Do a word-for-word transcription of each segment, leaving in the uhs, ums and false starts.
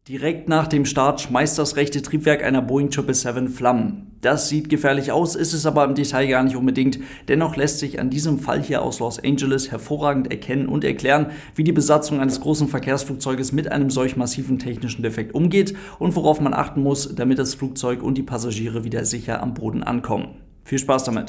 Direkt nach dem Start schmeißt das rechte Triebwerk einer Boeing sieben sieben sieben Flammen. Das sieht gefährlich aus, ist es aber im Detail gar nicht unbedingt. Dennoch lässt sich an diesem Fall hier aus Los Angeles hervorragend erkennen und erklären, wie die Besatzung eines großen Verkehrsflugzeuges mit einem solch massiven technischen Defekt umgeht und worauf man achten muss, damit das Flugzeug und die Passagiere wieder sicher am Boden ankommen. Viel Spaß damit!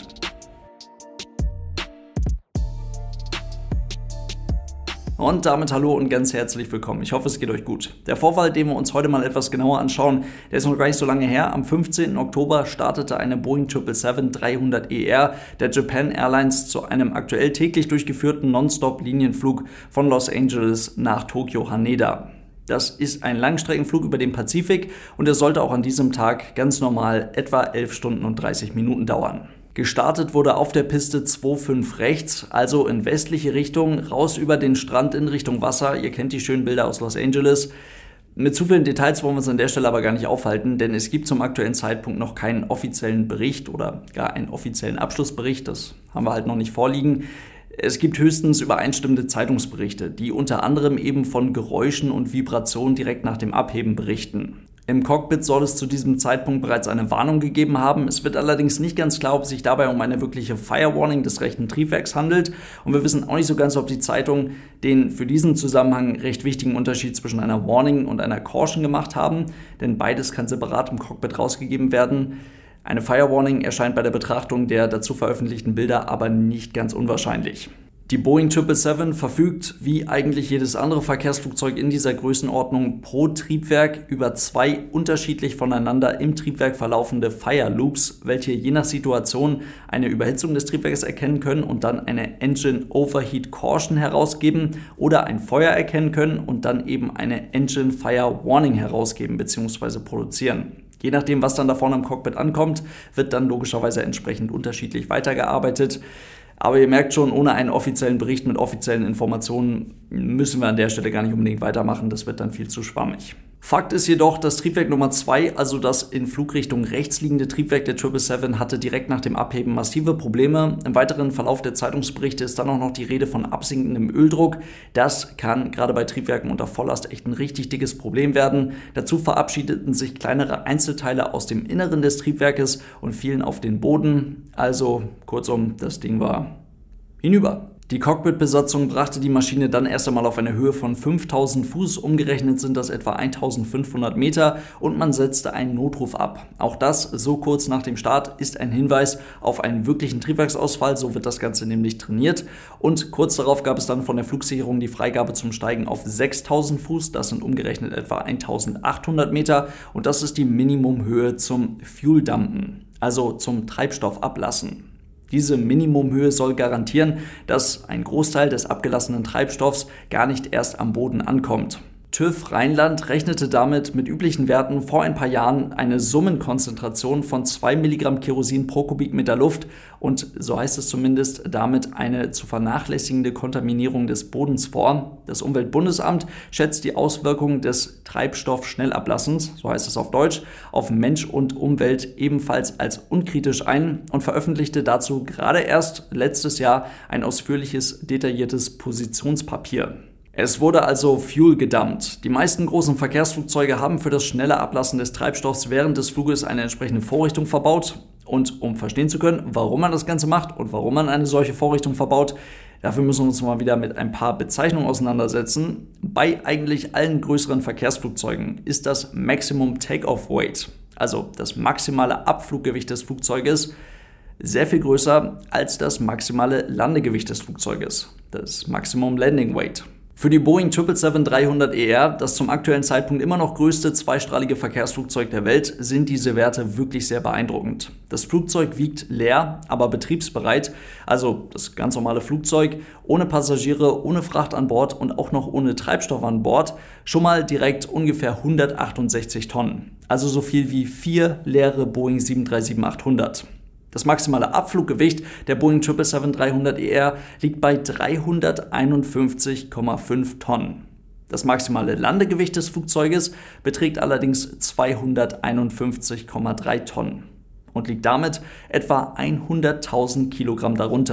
Und damit hallo und ganz herzlich willkommen. Ich hoffe, es geht euch gut. Der Vorfall, den wir uns heute mal etwas genauer anschauen, der ist noch gar nicht so lange her. Am fünfzehnten Oktober startete eine Boeing sieben sieben sieben dreihundert E R der Japan Airlines zu einem aktuell täglich durchgeführten Nonstop-Linienflug von Los Angeles nach Tokio Haneda. Das ist ein Langstreckenflug über den Pazifik und er sollte auch an diesem Tag ganz normal etwa elf Stunden und dreißig Minuten dauern. Gestartet wurde auf der Piste zwei fünf rechts, also in westliche Richtung, raus über den Strand in Richtung Wasser. Ihr kennt die schönen Bilder aus Los Angeles. Mit zu vielen Details wollen wir uns an der Stelle aber gar nicht aufhalten, denn es gibt zum aktuellen Zeitpunkt noch keinen offiziellen Bericht oder gar einen offiziellen Abschlussbericht. Das haben wir halt noch nicht vorliegen. Es gibt höchstens übereinstimmende Zeitungsberichte, die unter anderem eben von Geräuschen und Vibrationen direkt nach dem Abheben berichten. Im Cockpit soll es zu diesem Zeitpunkt bereits eine Warnung gegeben haben. Es wird allerdings nicht ganz klar, ob es sich dabei um eine wirkliche Fire Warning des rechten Triebwerks handelt. Und wir wissen auch nicht so ganz, ob die Zeitung den für diesen Zusammenhang recht wichtigen Unterschied zwischen einer Warning und einer Caution gemacht haben. Denn beides kann separat im Cockpit rausgegeben werden. Eine Fire Warning erscheint bei der Betrachtung der dazu veröffentlichten Bilder aber nicht ganz unwahrscheinlich. Die Boeing sieben sieben sieben verfügt, wie eigentlich jedes andere Verkehrsflugzeug in dieser Größenordnung, pro Triebwerk über zwei unterschiedlich voneinander im Triebwerk verlaufende Fire Loops, welche je nach Situation eine Überhitzung des Triebwerkes erkennen können und dann eine Engine Overheat Caution herausgeben oder ein Feuer erkennen können und dann eben eine Engine Fire Warning herausgeben bzw. produzieren. Je nachdem, was dann da vorne im Cockpit ankommt, wird dann logischerweise entsprechend unterschiedlich weitergearbeitet. Aber ihr merkt schon, ohne einen offiziellen Bericht mit offiziellen Informationen müssen wir an der Stelle gar nicht unbedingt weitermachen. Das wird dann viel zu schwammig. Fakt ist jedoch, das Triebwerk Nummer zwei, also das in Flugrichtung rechts liegende Triebwerk der sieben sieben sieben, hatte direkt nach dem Abheben massive Probleme. Im weiteren Verlauf der Zeitungsberichte ist dann auch noch die Rede von absinkendem Öldruck. Das kann gerade bei Triebwerken unter Volllast echt ein richtig dickes Problem werden. Dazu verabschiedeten sich kleinere Einzelteile aus dem Inneren des Triebwerkes und fielen auf den Boden. Also kurzum, das Ding war hinüber. Die Cockpit-Besatzung brachte die Maschine dann erst einmal auf eine Höhe von fünftausend Fuß, umgerechnet sind das etwa eintausendfünfhundert Meter, und man setzte einen Notruf ab. Auch das, so kurz nach dem Start, ist ein Hinweis auf einen wirklichen Triebwerksausfall, so wird das Ganze nämlich trainiert. Und kurz darauf gab es dann von der Flugsicherung die Freigabe zum Steigen auf sechstausend Fuß, das sind umgerechnet etwa eintausendachthundert Meter, und das ist die Minimumhöhe zum Fuel-Dumpen, also zum Treibstoffablassen. Diese Minimumhöhe soll garantieren, dass ein Großteil des abgelassenen Treibstoffs gar nicht erst am Boden ankommt. TÜV Rheinland rechnete damit mit üblichen Werten vor ein paar Jahren eine Summenkonzentration von zwei Milligramm Kerosin pro Kubikmeter Luft und, so heißt es zumindest, damit eine zu vernachlässigende Kontaminierung des Bodens vor. Das Umweltbundesamt schätzt die Auswirkungen des Treibstoffschnellablassens, so heißt es auf Deutsch, auf Mensch und Umwelt ebenfalls als unkritisch ein und veröffentlichte dazu gerade erst letztes Jahr ein ausführliches, detailliertes Positionspapier. Es wurde also Fuel gedumpt. Die meisten großen Verkehrsflugzeuge haben für das schnelle Ablassen des Treibstoffs während des Fluges eine entsprechende Vorrichtung verbaut. Und um verstehen zu können, warum man das Ganze macht und warum man eine solche Vorrichtung verbaut, dafür müssen wir uns mal wieder mit ein paar Bezeichnungen auseinandersetzen. Bei eigentlich allen größeren Verkehrsflugzeugen ist das Maximum Takeoff Weight, also das maximale Abfluggewicht des Flugzeuges, sehr viel größer als das maximale Landegewicht des Flugzeuges, das Maximum Landing Weight. Für die Boeing sieben sieben sieben dreihundert E R, das zum aktuellen Zeitpunkt immer noch größte zweistrahlige Verkehrsflugzeug der Welt, sind diese Werte wirklich sehr beeindruckend. Das Flugzeug wiegt leer, aber betriebsbereit, also das ganz normale Flugzeug, ohne Passagiere, ohne Fracht an Bord und auch noch ohne Treibstoff an Bord, schon mal direkt ungefähr hundertachtundsechzig Tonnen. Also so viel wie vier leere Boeing sieben drei sieben achthundert. Das maximale Abfluggewicht der Boeing sieben sieben sieben dreihundert E R liegt bei dreihunderteinundfünfzig Komma fünf Tonnen. Das maximale Landegewicht des Flugzeuges beträgt allerdings zweihunderteinundfünfzig Komma drei Tonnen und liegt damit etwa hunderttausend Kilogramm darunter.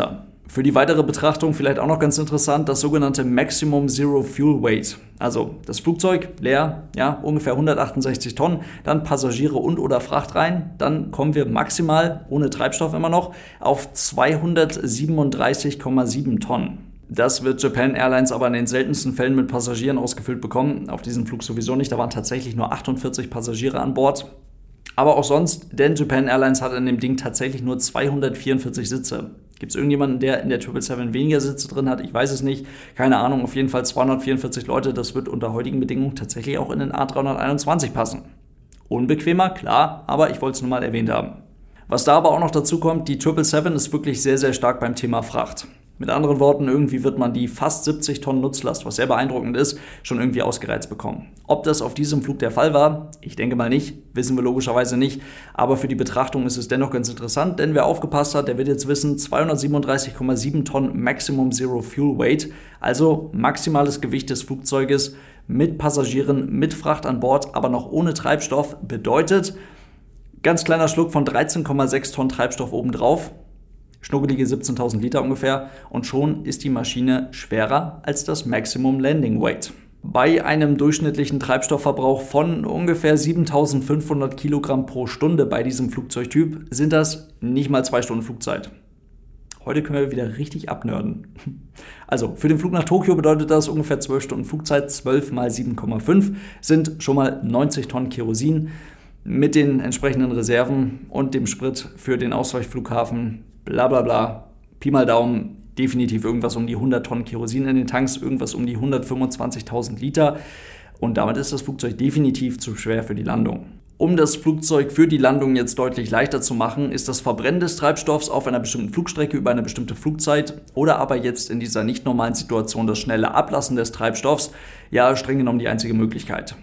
Für die weitere Betrachtung vielleicht auch noch ganz interessant, das sogenannte Maximum Zero Fuel Weight. Also das Flugzeug leer, ja, ungefähr hundertachtundsechzig Tonnen, dann Passagiere und oder Fracht rein, dann kommen wir maximal, ohne Treibstoff immer noch, auf zweihundertsiebenunddreißig Komma sieben Tonnen. Das wird Japan Airlines aber in den seltensten Fällen mit Passagieren ausgefüllt bekommen. Auf diesem Flug sowieso nicht, da waren tatsächlich nur achtundvierzig Passagiere an Bord. Aber auch sonst, denn Japan Airlines hat in dem Ding tatsächlich nur zweihundertvierundvierzig Sitze. Gibt es irgendjemanden, der in der sieben sieben sieben weniger Sitze drin hat? Ich weiß es nicht. Keine Ahnung, auf jeden Fall zweihundertvierundvierzig Leute. Das wird unter heutigen Bedingungen tatsächlich auch in den A dreihunderteinundzwanzig passen. Unbequemer, klar, aber ich wollte es nur mal erwähnt haben. Was da aber auch noch dazu kommt, die sieben sieben sieben ist wirklich sehr, sehr stark beim Thema Fracht. Mit anderen Worten, irgendwie wird man die fast siebzig Tonnen Nutzlast, was sehr beeindruckend ist, schon irgendwie ausgereizt bekommen. Ob das auf diesem Flug der Fall war, ich denke mal nicht, wissen wir logischerweise nicht, aber für die Betrachtung ist es dennoch ganz interessant, denn wer aufgepasst hat, der wird jetzt wissen, zweihundertsiebenunddreißig Komma sieben Tonnen Maximum Zero Fuel Weight, also maximales Gewicht des Flugzeuges mit Passagieren, mit Fracht an Bord, aber noch ohne Treibstoff, bedeutet, ganz kleiner Schluck von dreizehn Komma sechs Tonnen Treibstoff obendrauf, schnuggelige siebzehntausend Liter ungefähr, und schon ist die Maschine schwerer als das Maximum Landing Weight. Bei einem durchschnittlichen Treibstoffverbrauch von ungefähr siebentausendfünfhundert Kilogramm pro Stunde bei diesem Flugzeugtyp sind das nicht mal zwei Stunden Flugzeit. Heute können wir wieder richtig abnörden. Also für den Flug nach Tokio bedeutet das ungefähr zwölf Stunden Flugzeit, zwölf mal sieben Komma fünf sind schon mal neunzig Tonnen Kerosin mit den entsprechenden Reserven und dem Sprit für den Ausweichflughafen. Bla bla bla, Pi mal Daumen, definitiv irgendwas um die hundert Tonnen Kerosin in den Tanks, irgendwas um die hundertfünfundzwanzigtausend Liter, und damit ist das Flugzeug definitiv zu schwer für die Landung. Um das Flugzeug für die Landung jetzt deutlich leichter zu machen, ist das Verbrennen des Treibstoffs auf einer bestimmten Flugstrecke über eine bestimmte Flugzeit oder aber jetzt in dieser nicht normalen Situation das schnelle Ablassen des Treibstoffs ja streng genommen die einzige Möglichkeit.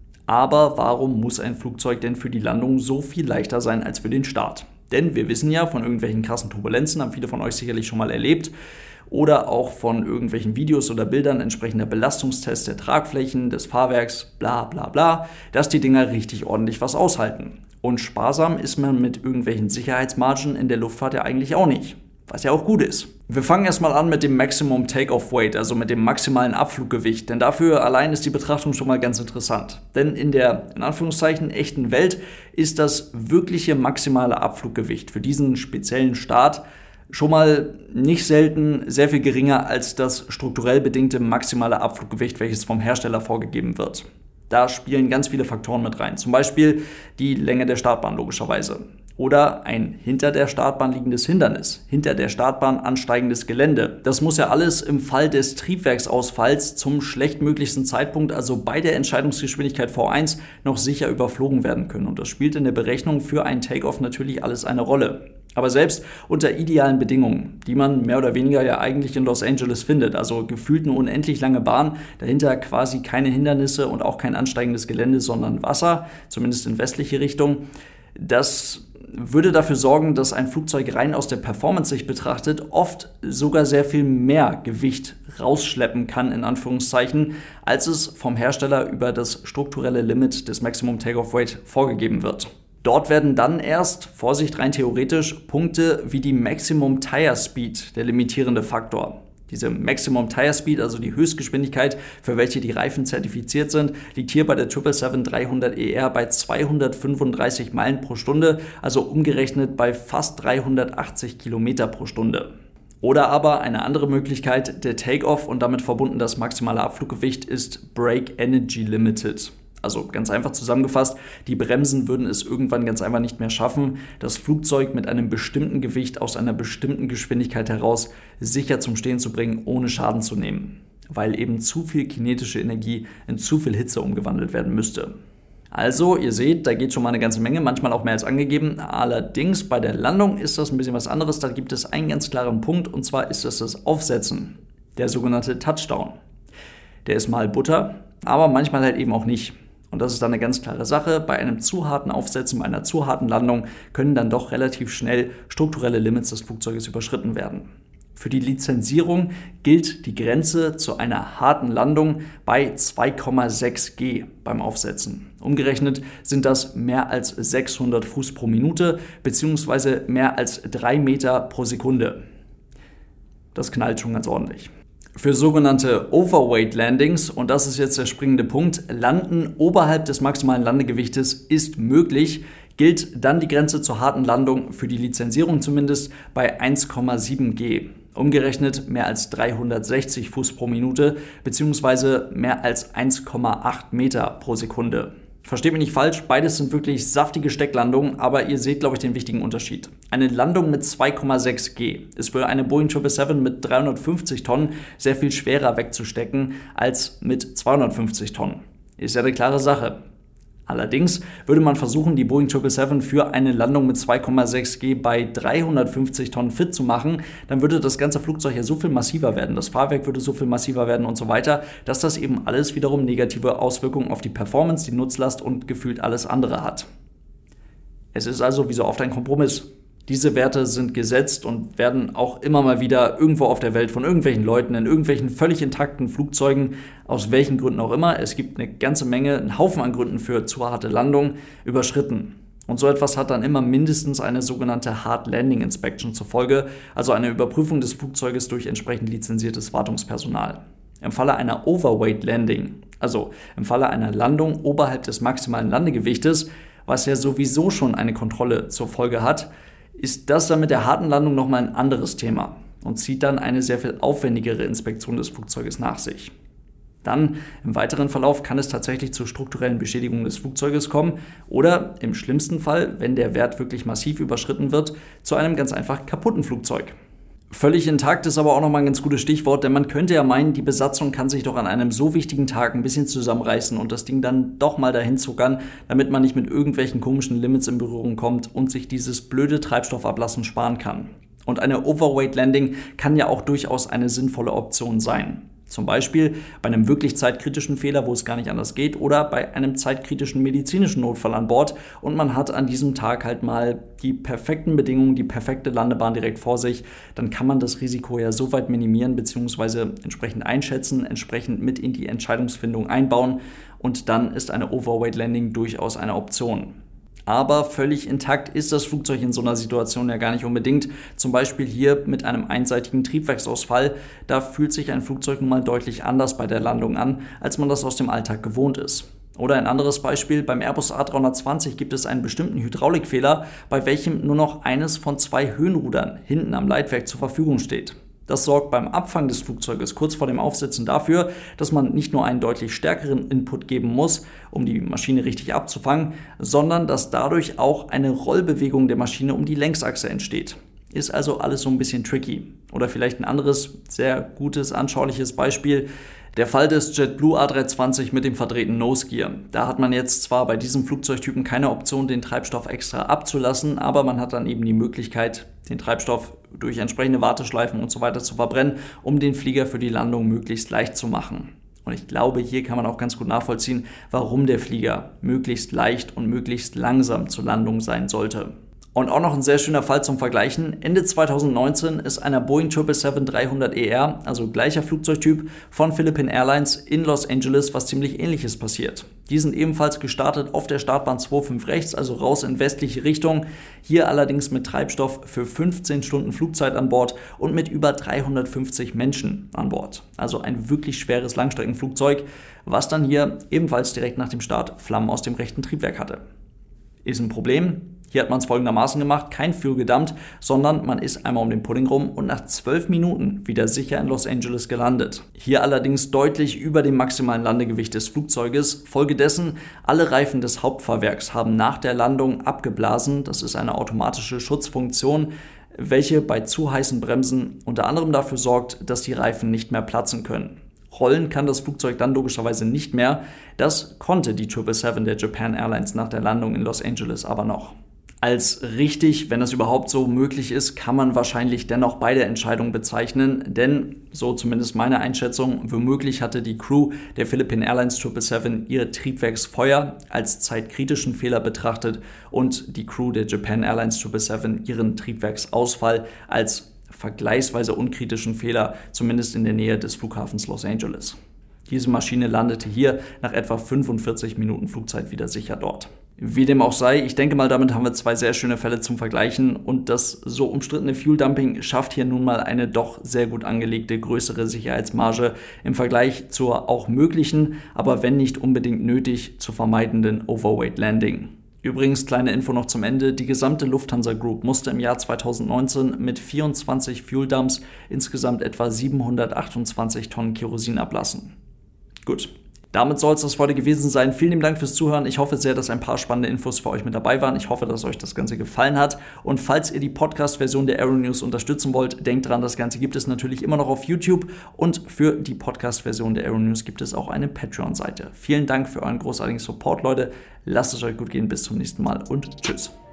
Aber warum muss ein Flugzeug denn für die Landung so viel leichter sein als für den Start? Denn wir wissen ja von irgendwelchen krassen Turbulenzen, haben viele von euch sicherlich schon mal erlebt, oder auch von irgendwelchen Videos oder Bildern entsprechender Belastungstests der Tragflächen, des Fahrwerks, bla bla bla, dass die Dinger richtig ordentlich was aushalten. Und sparsam ist man mit irgendwelchen Sicherheitsmargen in der Luftfahrt ja eigentlich auch nicht, was ja auch gut ist. Wir fangen erstmal an mit dem Maximum Takeoff Weight, also mit dem maximalen Abfluggewicht, denn dafür allein ist die Betrachtung schon mal ganz interessant. Denn in der, in Anführungszeichen, echten Welt ist das wirkliche maximale Abfluggewicht für diesen speziellen Start schon mal nicht selten sehr viel geringer als das strukturell bedingte maximale Abfluggewicht, welches vom Hersteller vorgegeben wird. Da spielen ganz viele Faktoren mit rein, zum Beispiel die Länge der Startbahn logischerweise. Oder ein hinter der Startbahn liegendes Hindernis, hinter der Startbahn ansteigendes Gelände. Das muss ja alles im Fall des Triebwerksausfalls zum schlechtmöglichsten Zeitpunkt, also bei der Entscheidungsgeschwindigkeit V eins, noch sicher überflogen werden können. Und das spielt in der Berechnung für einen Takeoff natürlich alles eine Rolle. Aber selbst unter idealen Bedingungen, die man mehr oder weniger ja eigentlich in Los Angeles findet, also gefühlt eine unendlich lange Bahn, dahinter quasi keine Hindernisse und auch kein ansteigendes Gelände, sondern Wasser, zumindest in westliche Richtung, das würde dafür sorgen, dass ein Flugzeug rein aus der Performance-Sicht betrachtet oft sogar sehr viel mehr Gewicht rausschleppen kann, in Anführungszeichen, als es vom Hersteller über das strukturelle Limit des Maximum Takeoff Weight vorgegeben wird. Dort werden dann erst, Vorsicht rein theoretisch, Punkte wie die Maximum Tire Speed der limitierende Faktor. Diese Maximum Tire Speed, also die Höchstgeschwindigkeit, für welche die Reifen zertifiziert sind, liegt hier bei der sieben sieben sieben dreihundert E R bei zweihundertfünfunddreißig Meilen pro Stunde, also umgerechnet bei fast dreihundertachtzig Kilometer pro Stunde. Oder aber eine andere Möglichkeit, der Takeoff und damit verbunden das maximale Abfluggewicht ist Brake Energy Limited. Also ganz einfach zusammengefasst, die Bremsen würden es irgendwann ganz einfach nicht mehr schaffen, das Flugzeug mit einem bestimmten Gewicht aus einer bestimmten Geschwindigkeit heraus sicher zum Stehen zu bringen, ohne Schaden zu nehmen, weil eben zu viel kinetische Energie in zu viel Hitze umgewandelt werden müsste. Also, ihr seht, da geht schon mal eine ganze Menge, manchmal auch mehr als angegeben. Allerdings bei der Landung ist das ein bisschen was anderes. Da gibt es einen ganz klaren Punkt, und zwar ist das das Aufsetzen, der sogenannte Touchdown. Der ist mal Butter, aber manchmal halt eben auch nicht. Und das ist dann eine ganz klare Sache. Bei einem zu harten Aufsetzen, bei einer zu harten Landung können dann doch relativ schnell strukturelle Limits des Flugzeuges überschritten werden. Für die Lizenzierung gilt die Grenze zu einer harten Landung bei zwei Komma sechs G beim Aufsetzen. Umgerechnet sind das mehr als sechshundert Fuß pro Minute bzw. mehr als drei Meter pro Sekunde. Das knallt schon ganz ordentlich. Für sogenannte Overweight Landings, und das ist jetzt der springende Punkt, Landen oberhalb des maximalen Landegewichtes ist möglich, gilt dann die Grenze zur harten Landung für die Lizenzierung zumindest bei eins Komma sieben G. Umgerechnet mehr als dreihundertsechzig Fuß pro Minute bzw. mehr als eins Komma acht Meter pro Sekunde. Versteht mich nicht falsch, beides sind wirklich saftige Stecklandungen, aber ihr seht, glaube ich, den wichtigen Unterschied. Eine Landung mit zwei Komma sechs G ist für eine Boeing sieben sieben sieben mit dreihundertfünfzig Tonnen sehr viel schwerer wegzustecken als mit zweihundertfünfzig Tonnen. Ist ja eine klare Sache. Allerdings würde man versuchen, die Boeing sieben sieben sieben für eine Landung mit zwei Komma sechs G bei dreihundertfünfzig Tonnen fit zu machen, dann würde das ganze Flugzeug ja so viel massiver werden, das Fahrwerk würde so viel massiver werden und so weiter, dass das eben alles wiederum negative Auswirkungen auf die Performance, die Nutzlast und gefühlt alles andere hat. Es ist also wie so oft ein Kompromiss. Diese Werte sind gesetzt und werden auch immer mal wieder irgendwo auf der Welt von irgendwelchen Leuten in irgendwelchen völlig intakten Flugzeugen, aus welchen Gründen auch immer, es gibt eine ganze Menge, einen Haufen an Gründen für zu harte Landungen, überschritten. Und so etwas hat dann immer mindestens eine sogenannte Hard Landing Inspection zur Folge, also eine Überprüfung des Flugzeuges durch entsprechend lizenziertes Wartungspersonal. Im Falle einer Overweight Landing, also im Falle einer Landung oberhalb des maximalen Landegewichtes, was ja sowieso schon eine Kontrolle zur Folge hat, ist das dann mit der harten Landung nochmal ein anderes Thema und zieht dann eine sehr viel aufwendigere Inspektion des Flugzeuges nach sich. Dann im weiteren Verlauf kann es tatsächlich zu strukturellen Beschädigungen des Flugzeuges kommen oder im schlimmsten Fall, wenn der Wert wirklich massiv überschritten wird, zu einem ganz einfach kaputten Flugzeug. Völlig intakt ist aber auch nochmal ein ganz gutes Stichwort, denn man könnte ja meinen, die Besatzung kann sich doch an einem so wichtigen Tag ein bisschen zusammenreißen und das Ding dann doch mal dahin zuckern, damit man nicht mit irgendwelchen komischen Limits in Berührung kommt und sich dieses blöde Treibstoffablassen sparen kann. Und eine Overweight Landing kann ja auch durchaus eine sinnvolle Option sein. Zum Beispiel bei einem wirklich zeitkritischen Fehler, wo es gar nicht anders geht, oder bei einem zeitkritischen medizinischen Notfall an Bord und man hat an diesem Tag halt mal die perfekten Bedingungen, die perfekte Landebahn direkt vor sich, dann kann man das Risiko ja so weit minimieren bzw. entsprechend einschätzen, entsprechend mit in die Entscheidungsfindung einbauen und dann ist eine Overweight Landing durchaus eine Option. Aber völlig intakt ist das Flugzeug in so einer Situation ja gar nicht unbedingt. Zum Beispiel hier mit einem einseitigen Triebwerksausfall. Da fühlt sich ein Flugzeug nun mal deutlich anders bei der Landung an, als man das aus dem Alltag gewohnt ist. Oder ein anderes Beispiel, beim Airbus A drei zwanzig gibt es einen bestimmten Hydraulikfehler, bei welchem nur noch eines von zwei Höhenrudern hinten am Leitwerk zur Verfügung steht. Das sorgt beim Abfang des Flugzeuges kurz vor dem Aufsitzen dafür, dass man nicht nur einen deutlich stärkeren Input geben muss, um die Maschine richtig abzufangen, sondern dass dadurch auch eine Rollbewegung der Maschine um die Längsachse entsteht. Ist also alles so ein bisschen tricky. Oder vielleicht ein anderes, sehr gutes, anschauliches Beispiel. Der Fall des JetBlue A drei zwanzig mit dem verdrehten Nose Gear. Da hat man jetzt zwar bei diesem Flugzeugtypen keine Option, den Treibstoff extra abzulassen, aber man hat dann eben die Möglichkeit, den Treibstoff durch entsprechende Warteschleifen und so weiter zu verbrennen, um den Flieger für die Landung möglichst leicht zu machen. Und ich glaube, hier kann man auch ganz gut nachvollziehen, warum der Flieger möglichst leicht und möglichst langsam zur Landung sein sollte. Und auch noch ein sehr schöner Fall zum Vergleichen. Ende zweitausendneunzehn ist einer Boeing sieben sieben sieben dreihundert E R, also gleicher Flugzeugtyp, von Philippine Airlines in Los Angeles was ziemlich Ähnliches passiert. Die sind ebenfalls gestartet auf der Startbahn zwei Komma fünf rechts, also raus in westliche Richtung. Hier allerdings mit Treibstoff für fünfzehn Stunden Flugzeit an Bord und mit über dreihundertfünfzig Menschen an Bord. Also ein wirklich schweres Langstreckenflugzeug, was dann hier ebenfalls direkt nach dem Start Flammen aus dem rechten Triebwerk hatte. Ist ein Problem. Hier hat man es folgendermaßen gemacht, kein Fuel gedumpt, sondern man ist einmal um den Pudding rum und nach zwölf Minuten wieder sicher in Los Angeles gelandet. Hier allerdings deutlich über dem maximalen Landegewicht des Flugzeuges. Folgedessen, alle Reifen des Hauptfahrwerks haben nach der Landung abgeblasen. Das ist eine automatische Schutzfunktion, welche bei zu heißen Bremsen unter anderem dafür sorgt, dass die Reifen nicht mehr platzen können. Rollen kann das Flugzeug dann logischerweise nicht mehr. Das konnte die sieben sieben sieben der Japan Airlines nach der Landung in Los Angeles aber noch. Als richtig, wenn das überhaupt so möglich ist, kann man wahrscheinlich dennoch beide Entscheidungen bezeichnen, denn, so zumindest meine Einschätzung, womöglich hatte die Crew der Philippine Airlines sieben sieben sieben ihr Triebwerksfeuer als zeitkritischen Fehler betrachtet und die Crew der Japan Airlines sieben sieben sieben ihren Triebwerksausfall als vergleichsweise unkritischen Fehler, zumindest in der Nähe des Flughafens Los Angeles. Diese Maschine landete hier nach etwa fünfundvierzig Minuten Flugzeit wieder sicher dort. Wie dem auch sei, ich denke mal, damit haben wir zwei sehr schöne Fälle zum Vergleichen und das so umstrittene Fuel-Dumping schafft hier nun mal eine doch sehr gut angelegte größere Sicherheitsmarge im Vergleich zur auch möglichen, aber wenn nicht unbedingt nötig, zu vermeidenden Overweight Landing. Übrigens, kleine Info noch zum Ende, die gesamte Lufthansa Group musste im Jahr zweitausendneunzehn mit vierundzwanzig Fuel-Dumps insgesamt etwa siebenhundertachtundzwanzig Tonnen Kerosin ablassen. Gut. Damit soll es das für heute gewesen sein. Vielen lieben Dank fürs Zuhören. Ich hoffe sehr, dass ein paar spannende Infos für euch mit dabei waren. Ich hoffe, dass euch das Ganze gefallen hat. Und falls ihr die Podcast-Version der Aero News unterstützen wollt, denkt dran, das Ganze gibt es natürlich immer noch auf YouTube. Und für die Podcast-Version der Aero News gibt es auch eine Patreon-Seite. Vielen Dank für euren großartigen Support, Leute. Lasst es euch gut gehen. Bis zum nächsten Mal und tschüss.